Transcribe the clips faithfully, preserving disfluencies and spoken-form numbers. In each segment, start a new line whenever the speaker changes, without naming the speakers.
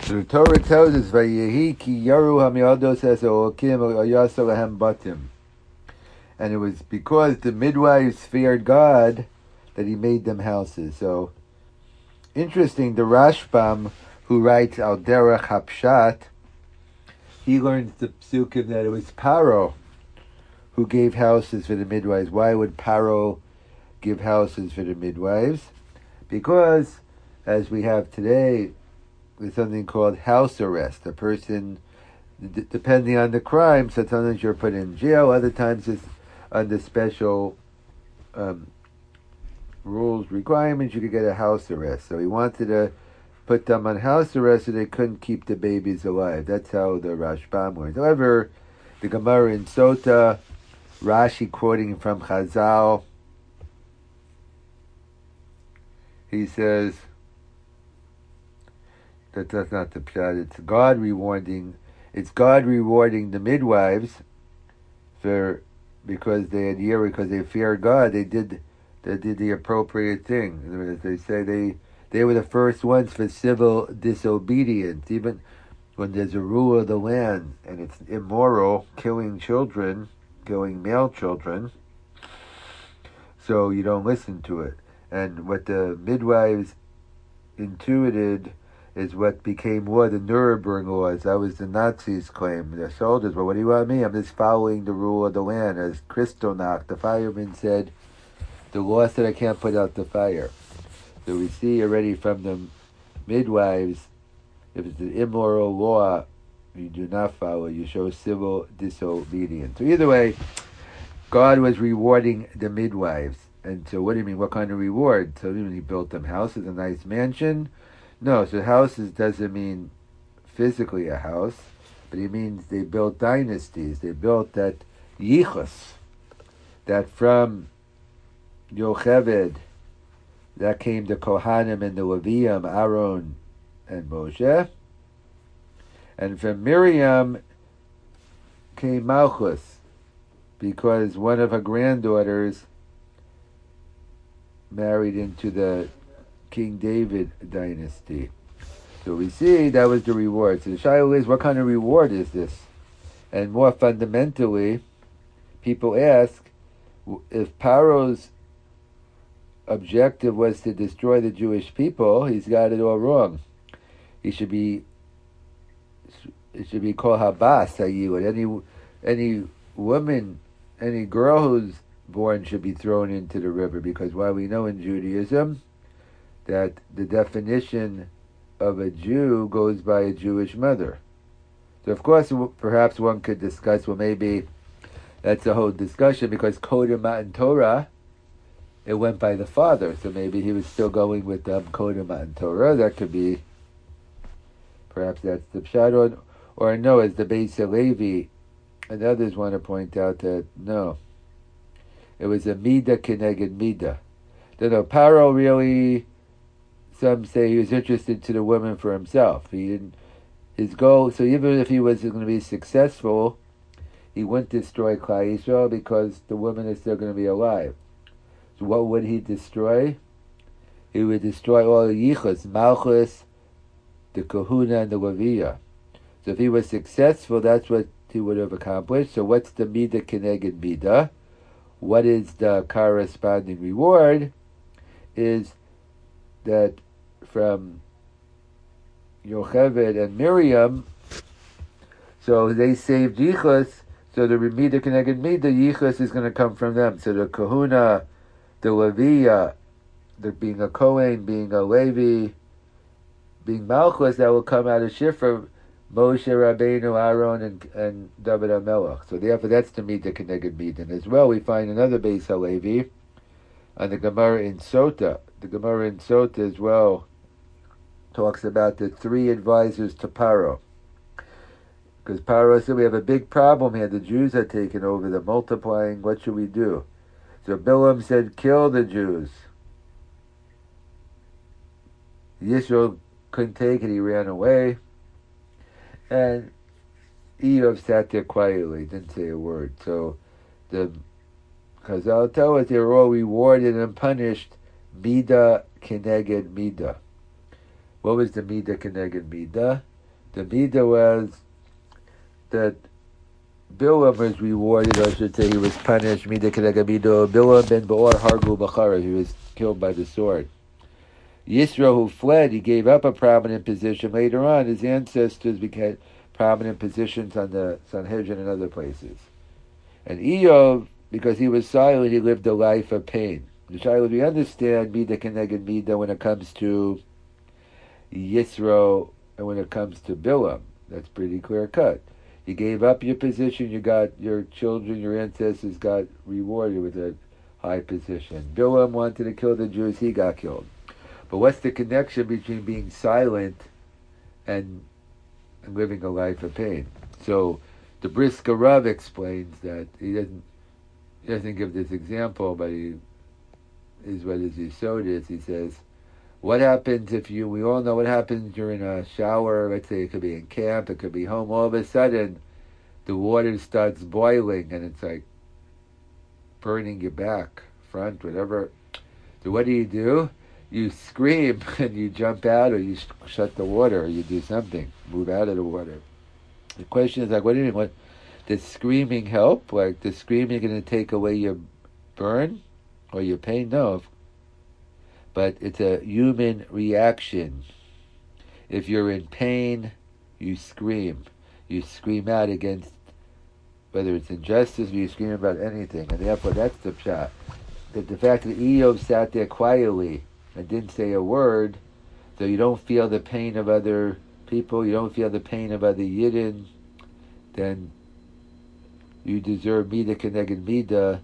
The Torah tells us, "Vayehi ki yaru hamiados es elokim yasa lahem batim," and it was because the midwives feared God that He made them houses. So interesting. The Rashbam, who writes Al Derech Hapshat, he learns the psukim that it was Paro who gave houses for the midwives. Why would Paro give houses for the midwives? Because, as we have today, there's something called house arrest. A person, d- depending on the crime, so sometimes you're put in jail, other times it's under special um, rules, requirements, you could get a house arrest. So he wanted to put them on house arrest so they couldn't keep the babies alive. That's how the Rashbam works. However, the Gemara in Sota, Rashi quoting from Chazal, he says that that's not the pshat. It's God rewarding. It's God rewarding the midwives for because they had year because they feared God. They did they did the appropriate thing. As they say, they they were the first ones for civil disobedience. Even when there's a rule of the land and it's immoral, killing children, killing male children, so you don't listen to it. And what the midwives intuited is what became law, the Nuremberg laws. That was the Nazis' claim. The soldiers, well, what do you want me? I'm just following the rule of the land. As Kristallnacht, the fireman, said, the law said I can't put out the fire. So we see already from the midwives, if it's an immoral law, you do not follow. You show civil disobedience. So either way, God was rewarding the midwives. And so what do you mean? What kind of reward? So even He built them houses, a nice mansion? No, so houses doesn't mean physically a house, but it means they built dynasties. They built that yichus, that from Yocheved, that came the Kohanim and the Levium, Aaron and Moshe. And from Miriam came Malchus, because one of her granddaughters married into the King David dynasty. So we see that was the reward. So the shaila is, what kind of reward is this? And more fundamentally, people ask, if Paro's objective was to destroy the Jewish people, he's got it all wrong. He should be, it should be called Habas Hayilud. Any any woman, any girl who's born should be thrown into the river, because while we know in Judaism that the definition of a Jew goes by a Jewish mother. So of course, perhaps one could discuss, well, maybe that's a whole discussion, because Kodem Matan Torah, it went by the father, so maybe he was still going with um, Kodem Matan Torah. That could be, perhaps that's the pshat, or, or no, as the Beis Halevi and others want to point out that no, it was a Midah Keneged Midah. Then no, Paro really, some say he was interested to the woman for himself. He didn't, his goal, so even if he was going to be successful, he wouldn't destroy Klal Yisrael because the woman is still going to be alive. So what would he destroy? He would destroy all the yichus, Malchus, the Kahuna, and the Leviah. So if he was successful, that's what he would have accomplished. So what's the Midah Keneged Midah? What is the corresponding reward? Is that from Yocheved and Miriam, so they saved Yichus, so the Midah Keneged Midah, Yichus is going to come from them. So the Kahuna, the Leviah, the being a Kohen, being a Levi, being Malchus, that will come out of Shifra, Moshe Rabbeinu, Aaron, and, and David HaMelech. So therefore that's the Midah Keneged Midah. And as well we find another Beis Halevi on the Gemara in Sota. The Gemara in Sota as well talks about the three advisors to Paro. Because Paro said, we have a big problem here. The Jews are taking over. They're multiplying. What should we do? So Bilam said, kill the Jews. Yisro couldn't take it. He ran away. And Eov sat there quietly, didn't say a word. So the Chazal tell us they were all rewarded and punished Midah Keneged Midah. What was the Midah Keneged Midah? The Midah was that Bilam was rewarded, or I should say he was punished. Midah Kedega Midah. Bilam ben Beor Hargu Bachara. He was killed by the sword. Yisro, who fled, he gave up a prominent position. Later on, his ancestors became prominent positions on the Sanhedrin and other places. And Eov, because he was silent, he lived a life of pain. The child, we understand Midah Keneged Midah when it comes to Yisro and when it comes to Bilam. That's pretty clear cut. You gave up your position, you got your children, your ancestors got rewarded with a high position. Bilam wanted to kill the Jews, he got killed. But what's the connection between being silent and, and living a life of pain? So the Brisker Rav explains that he doesn't he doesn't give this example, but he is what his yisod is. He says, what happens if you, we all know what happens during a shower, let's say it could be in camp, it could be home, all of a sudden the water starts boiling and it's like burning your back, front, whatever. So what do you do? You scream and you jump out, or you sh- shut the water, or you do something, move out of the water. The question is like, what do you mean? What, does screaming help? Like, does screaming going to take away your burn or your pain? No. But it's a human reaction. If you're in pain, you scream. You scream out against, whether it's injustice or you scream about anything. And therefore, that's the pshat. That the fact that Eov sat there quietly and didn't say a word, so you don't feel the pain of other people, you don't feel the pain of other Yidden, then you deserve Midah Keneged Midah,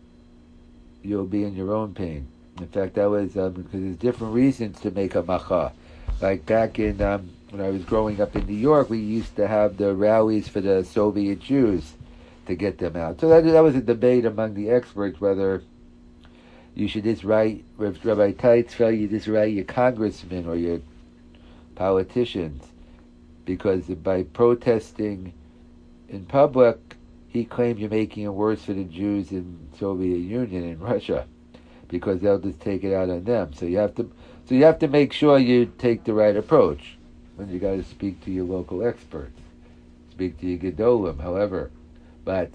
you'll be in your own pain. In fact, that was, um, because there's different reasons to make a macha. Like back in, um, when I was growing up in New York, we used to have the rallies for the Soviet Jews to get them out. So that, that was a debate among the experts whether you should just write, Rabbi Teitz felt you just write your congressmen or your politicians, because by protesting in public, he claimed you're making it worse for the Jews in Soviet Union and Russia, because they'll just take it out on them. So you have to, so you have to make sure you take the right approach. When you got to speak to your local experts, speak to your gedolim, however, but.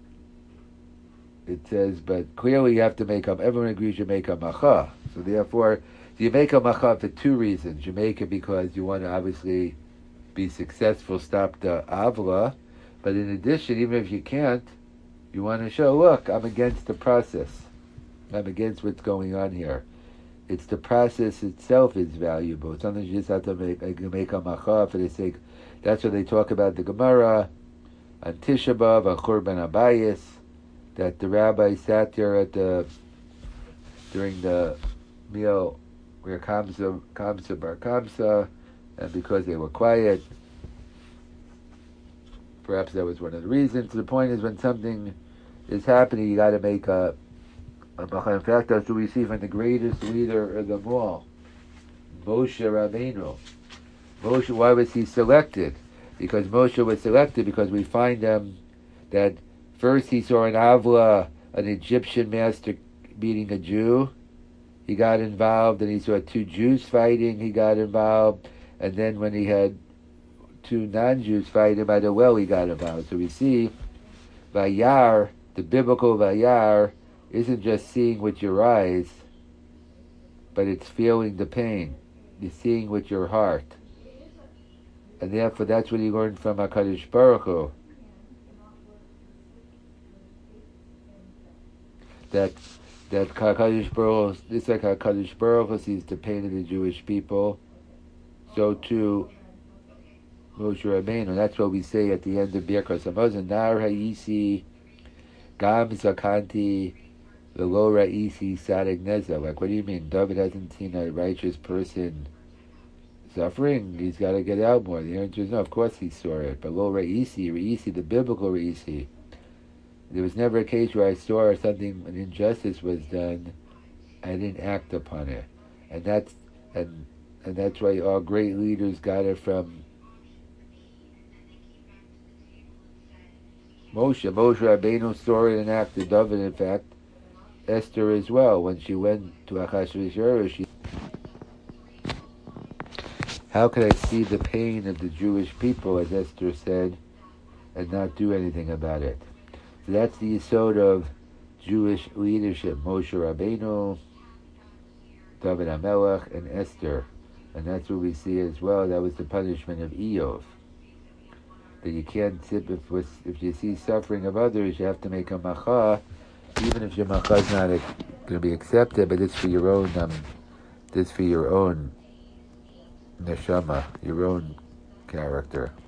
It says, but clearly you have to make up, everyone agrees you make a macha. So therefore, you make a macha for two reasons. You make it because you want to obviously be successful, stop the avla, but in addition, even if you can't, you want to show, look, I'm against the process. I'm against what's going on here. It's the process itself is valuable. Sometimes you just have to make, make a macha for the sake. That's what they talk about the Gemara, on Tisha B'Av, on Churban Abayis, that the rabbi sat there at the during the meal where Kamsa, Kamsa Bar Kamsa, and because they were quiet, perhaps that was one of the reasons. The point is, when something is happening, you got to make a, a macha. In fact, that's what we see from the greatest leader of them all, Moshe Rabbeinu. Moshe, why was he selected? Because Moshe was selected because we find um, that first he saw an avla, an Egyptian master beating a Jew. He got involved, and he saw two Jews fighting. He got involved, and then when he had two non-Jews fighting by the well, he got involved. So we see Vayar, the biblical Vayar, isn't just seeing with your eyes, but it's feeling the pain. You're seeing with your heart. And therefore, that's what he learned from HaKadosh Baruch Hu. That that HaKadosh Baruch Hu, just like HaKadosh Baruch Hu sees the pain of the Jewish people, so too Moshe Rabbeinu. That's what we say at the end of Birkas Hamazon. Nar ha'isi gam zakanti v'lo ra'isi sadek nezah. Like, what do you mean? David hasn't seen a righteous person suffering. He's got to get out more. The answer is no. Of course he saw it. But lo ra'isi, ra'isi, the biblical ra'isi. There was never a case where I saw something, an injustice was done, I didn't act upon it. And that's and and that's why our great leaders got it from Moshe. Moshe Rabbeinu saw it and acted of it. In fact, Esther as well. When she went to Achashverosh, she How could I see the pain of the Jewish people, as Esther said, and not do anything about it? So that's the yesod of Jewish leadership. Moshe Rabbeinu, David HaMelech, and Esther. And that's what we see as well. That was the punishment of Eov. That you can't sit, if, if you see suffering of others, you have to make a macha, even if your macha is not going to be accepted, but it's for your own, um, it's for your own neshama, your own character.